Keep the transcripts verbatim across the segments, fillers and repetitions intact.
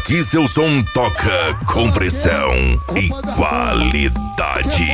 Aqui seu som toca com pressão e qualidade.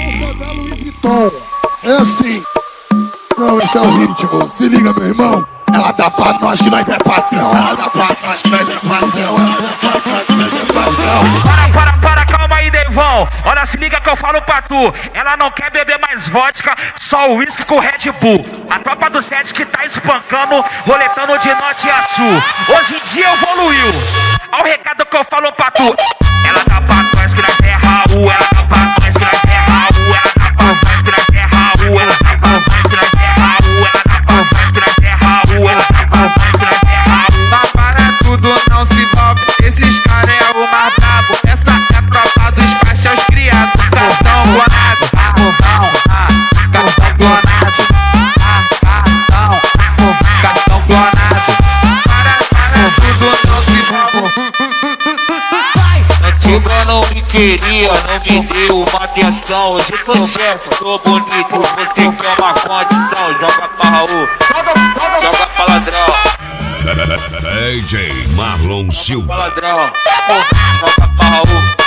É assim. Não, esse é o ritmo. Se liga, meu irmão. Ela dá pra nós que nós é patrão. Ela dá pra nós que nós é patrão. Ela dá pra nós que nós é patrão. Para, para, para, calma aí, Devão. Olha, se liga que eu falo pra tu. Ela não quer beber mais vodka, só uísque com Red Bull. A tropa do sete que tá espancando, roletando de norte a sul. Hoje em dia evoluiu. Olha o recado que eu falo pra tu. Ela dá pra nós que nós é Raul. Ela dá pra nós que nós é Raul. Ela dá pra nós que nós é Raul. Ela dá pra nós que nós é Raul. Ela dá pra nós que nós é Raul. Ela dá pra nós que nós é Raul. Tá para tudo, não se envolve. Esses caras é o mais brabo. Essa é a tropa dos baixos criados. Cartão bonado, cartão, cartão bonado, cartão, cartão bonado. Para, para tudo, não se envolve. Antiga não me queria, não me deu uma atenção. Hoje tô chefe, tô bonito, você quer uma condição. Joga pra Raul, joga pra ladrão. D J Marlon Silva. Joga pra ladrão, joga pra Raul.